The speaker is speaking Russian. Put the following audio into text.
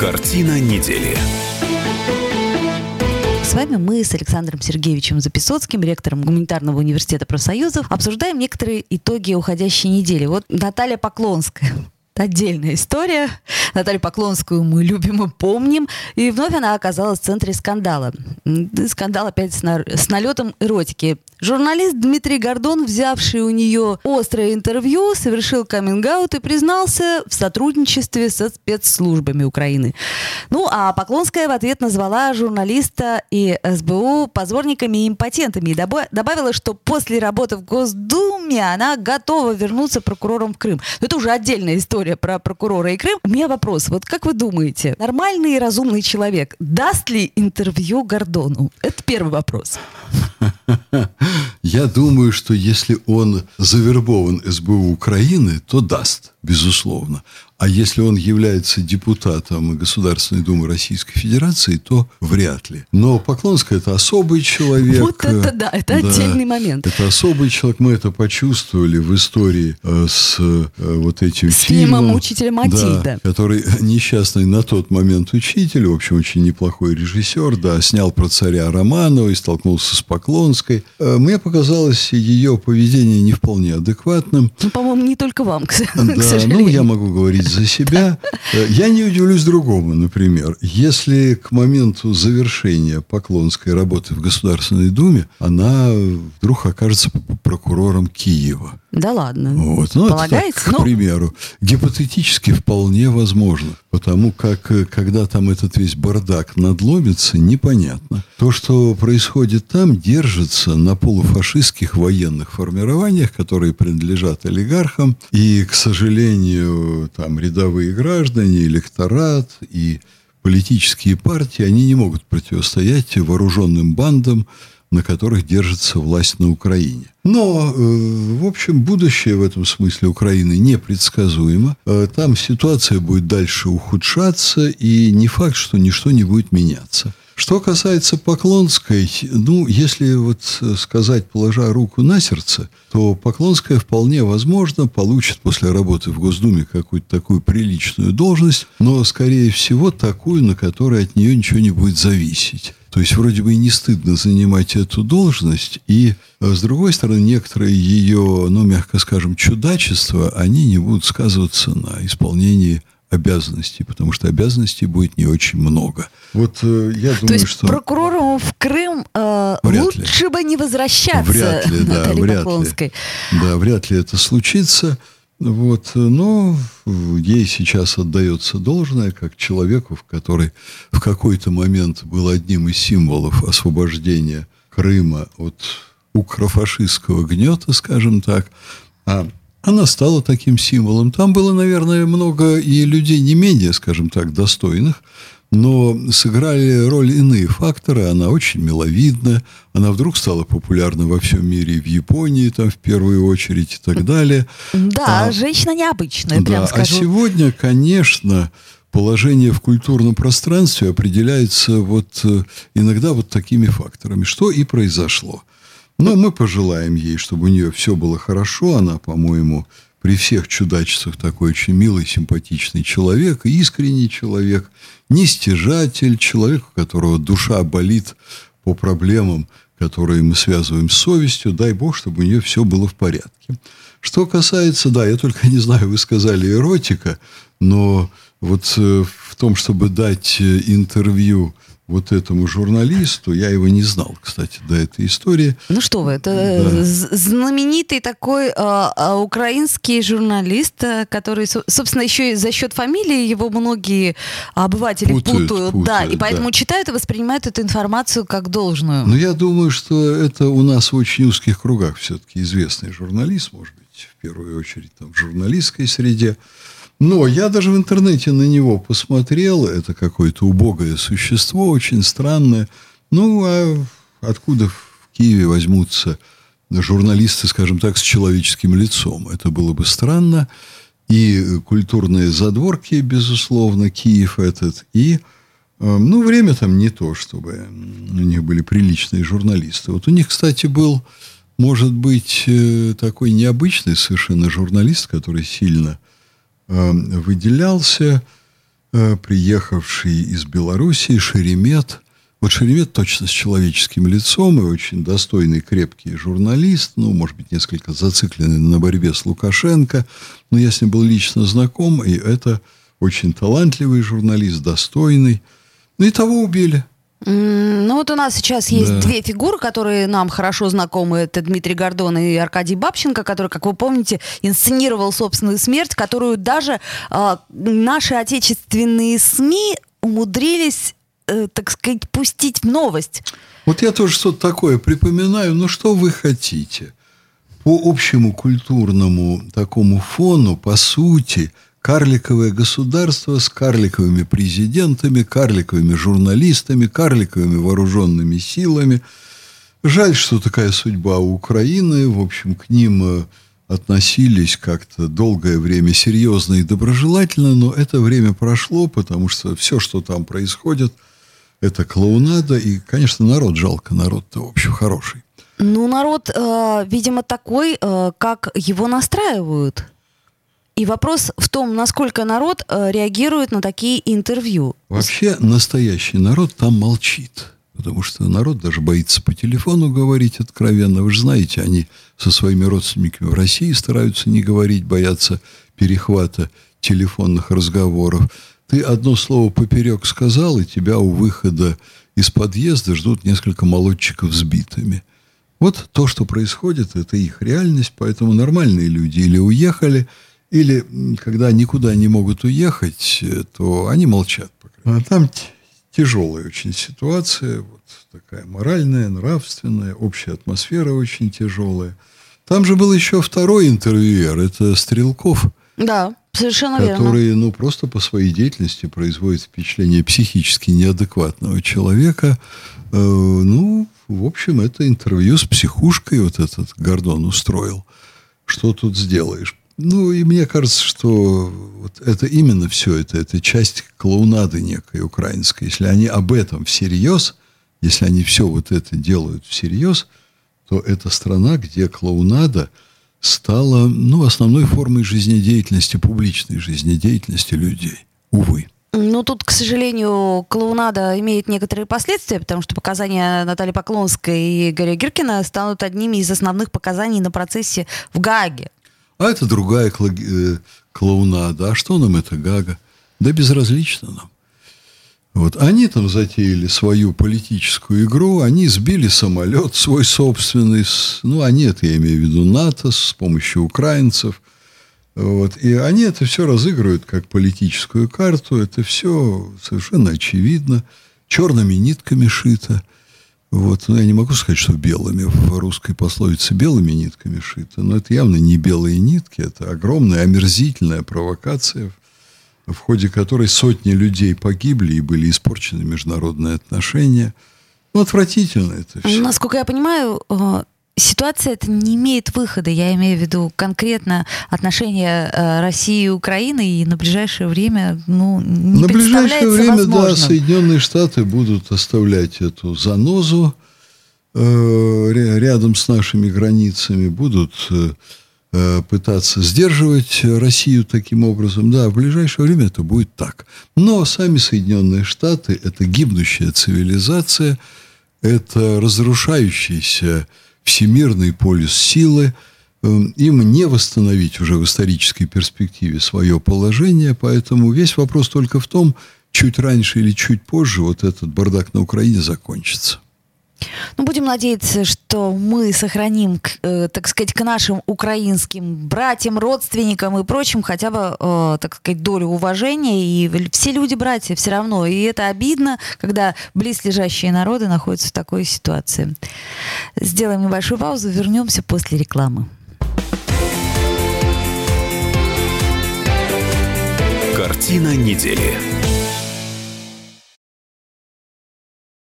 Картина недели. С вами мы с Александром Сергеевичем Записоцким, ректором Гуманитарного университета профсоюзов, обсуждаем некоторые итоги уходящей недели. Вот Наталья Поклонская. Отдельная история. Наталью Поклонскую мы любим и помним. И вновь она оказалась в центре скандала. Скандал опять с налетом эротики. Журналист Дмитрий Гордон, взявший у нее острое интервью, совершил каминг-аут и признался в сотрудничестве со спецслужбами Украины. Ну, а Поклонская в ответ назвала журналиста и СБУ позорниками и импотентами. И добавила, что после работы в Госдуме она готова вернуться прокурором в Крым. Но это уже отдельная история про прокурора и Крым. У меня вопрос. Вот как вы думаете, нормальный и разумный человек даст ли интервью Гордону? Это первый вопрос. Я думаю, что если он завербован СБУ Украины, то даст, безусловно. А если он является депутатом Государственной Думы Российской Федерации, то вряд ли. Но Поклонская – это особый человек. Вот это да, это отдельный момент. Это особый человек. Мы это почувствовали в истории с вот этим с фильмом. фильмом «Учитель Матильда». Да, который несчастный на тот момент учитель, в общем, очень неплохой режиссер, да, снял про царя Романова и столкнулся с Поклонской. Мне показалось ее поведение не вполне адекватным. Ну, по-моему, не только вам, к Да, сожалению. ну, я могу говорить за себя. Я не удивлюсь другому, например. Если к моменту завершения Поклонской работы в Государственной Думе она вдруг окажется прокурором Киева. Да ладно. Вот. Ну, полагаете? Это так, к примеру. Гипотетически вполне возможно. Потому как, когда там этот весь бардак надломится, непонятно. То, что происходит там, держится на полуфашистских военных формированиях, которые принадлежат олигархам. И, к сожалению, там рядовые граждане, электорат и политические партии, они не могут противостоять вооруженным бандам, на которых держится власть на Украине. Но, в общем, будущее в этом смысле Украины непредсказуемо. Там ситуация будет дальше ухудшаться, и не факт, что ничто не будет меняться. Что касается Поклонской, ну, если вот сказать, положа руку на сердце, то Поклонская вполне возможно получит после работы в Госдуме какую-то такую приличную должность, но, скорее всего, такую, на которой от нее ничего не будет зависеть. То есть, вроде бы и не стыдно занимать эту должность, и, с другой стороны, некоторые ее, ну, мягко скажем, чудачества, они не будут сказываться на исполнении обязанностей, потому что обязанностей будет не очень много. Вот я думаю, то есть что... прокурору в Крым лучше бы не возвращаться, вряд ли, да, Наталье Поклонской. Да, вряд ли это случится. Вот, но ей сейчас отдается должное, как человеку, который в какой-то момент был одним из символов освобождения Крыма от укрофашистского гнета, скажем так. А она стала таким символом. Там было, наверное, много и людей не менее, скажем так, достойных, но сыграли роль иные факторы. Она очень миловидна. Она вдруг стала популярна во всем мире, в Японии, там, в первую очередь, и так далее. Да, женщина необычная, прям скажу. А сегодня, конечно, положение в культурном пространстве определяется вот иногда вот такими факторами, что и произошло. Но мы пожелаем ей, чтобы у нее все было хорошо. Она, по-моему, при всех чудачествах такой очень милый, симпатичный человек, искренний человек, не стяжатель, человек, у которого душа болит по проблемам, которые мы связываем с совестью. Дай Бог, чтобы у нее все было в порядке. Что касается, да, я только не знаю, вы сказали эротика, но вот в том, чтобы дать интервью вот этому журналисту, я его не знал, кстати, до этой истории. Ну что вы, это знаменитый такой украинский журналист, который, собственно, еще и за счет фамилии его многие обыватели путают, да, и поэтому читают и воспринимают эту информацию как должную. Но я думаю, что это у нас в очень узких кругах все-таки известный журналист, может быть, в первую очередь там, в журналистской среде. Но я даже в интернете на него посмотрел. Это какое-то убогое существо, очень странное. Ну, а откуда в Киеве возьмутся журналисты, скажем так, с человеческим лицом? Это было бы странно. И культурные задворки, безусловно, Киев этот. И, ну, время там не то, чтобы у них были приличные журналисты. Вот у них, кстати, был, может быть, такой необычный совершенно журналист, который сильно выделялся. приехавший из Белоруссии, Шеремет. Вот Шеремет точно с человеческим лицом и очень достойный, крепкий журналист, может быть, несколько зацикленный на борьбе с Лукашенко, но я с ним был лично знаком, и это очень талантливый журналист, достойный. И того убили. Вот у нас сейчас есть две фигуры, которые нам хорошо знакомы. Это Дмитрий Гордон и Аркадий Бабченко, который, как вы помните, инсценировал собственную смерть, которую даже наши отечественные СМИ умудрились, так сказать, пустить в новость. Вот я тоже что-то такое припоминаю. Что вы хотите? По общему культурному такому фону, по сути, карликовое государство с карликовыми президентами, карликовыми журналистами, карликовыми вооруженными силами. Жаль, что такая судьба у Украины. В общем, к ним относились как-то долгое время серьезно и доброжелательно, но это время прошло, потому что все, что там происходит, это клоунада. И, конечно, народ жалко. Народ-то, в общем, хороший. Народ, видимо, такой, как его настраивают. И вопрос в том, насколько народ реагирует на такие интервью. Вообще настоящий народ там молчит. Потому что народ даже боится по телефону говорить откровенно. Вы же знаете, они со своими родственниками в России стараются не говорить, боятся перехвата телефонных разговоров. Ты одно слово поперек сказал, и тебя у выхода из подъезда ждут несколько молодчиков с битами. Вот то, что происходит, это их реальность. Поэтому нормальные люди или уехали, или, когда никуда не могут уехать, то они молчат. А там тяжелая очень ситуация, вот такая моральная, нравственная, общая атмосфера очень тяжелая. Там же был еще второй интервьюер, это Стрелков. Да, совершенно верно. Который, просто по своей деятельности производит впечатление психически неадекватного человека. В общем, это интервью с психушкой вот этот Гордон устроил. Что тут сделаешь? И мне кажется, что вот это именно все это часть клоунады некой украинской. Если они об этом всерьез, если они все вот это делают всерьез, то это страна, где клоунада стала, основной формой жизнедеятельности, публичной жизнедеятельности людей. Увы. Тут, к сожалению, клоунада имеет некоторые последствия, потому что показания Натальи Поклонской и Игоря Гиркина станут одними из основных показаний на процессе в Гааге. А это другая клоунада. А что нам это Гага? Да безразлично нам. Вот. Они там затеяли свою политическую игру, они сбили самолет свой собственный, они, это я имею в виду НАТО, с помощью украинцев. Вот. И они это все разыгрывают как политическую карту, это все совершенно очевидно, черными нитками шито. Вот. Я не могу сказать, что белыми. В русской пословице белыми нитками шито. Но это явно не белые нитки. Это огромная, омерзительная провокация, в ходе которой сотни людей погибли и были испорчены международные отношения. Отвратительно это все. Насколько я понимаю, ситуация эта не имеет выхода. Я имею в виду конкретно отношения России и Украины, и на ближайшее время не представляется возможным. На ближайшее время, Соединенные Штаты будут оставлять эту занозу рядом с нашими границами, будут пытаться сдерживать Россию таким образом. Да, в ближайшее время это будет так. Но сами Соединенные Штаты – это гибнущая цивилизация, это разрушающийся всемирный полюс силы, им не восстановить уже в исторической перспективе свое положение, поэтому весь вопрос только в том, чуть раньше или чуть позже вот этот бардак на Украине закончится. Будем надеяться, что мы сохраним, так сказать, к нашим украинским братьям, родственникам и прочим хотя бы, так сказать, долю уважения. И все люди братья все равно. И это обидно, когда близлежащие народы находятся в такой ситуации. Сделаем небольшую паузу, вернемся после рекламы. Картина недели.